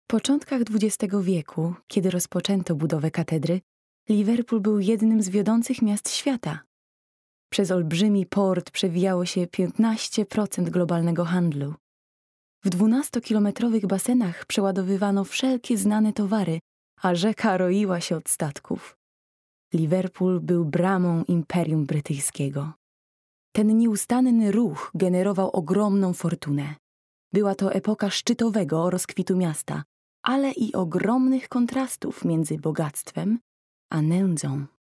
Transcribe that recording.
początkach XX wieku, kiedy rozpoczęto budowę katedry, Liverpool był jednym z wiodących miast świata. Przez olbrzymi port przewijało się 15% globalnego handlu. W 12-kilometrowych basenach przeładowywano wszelkie znane towary, a rzeka roiła się od statków. Liverpool był bramą Imperium Brytyjskiego. Ten nieustanny ruch generował ogromną fortunę. Była to epoka szczytowego rozkwitu miasta, ale i ogromnych kontrastów między bogactwem a nędzą.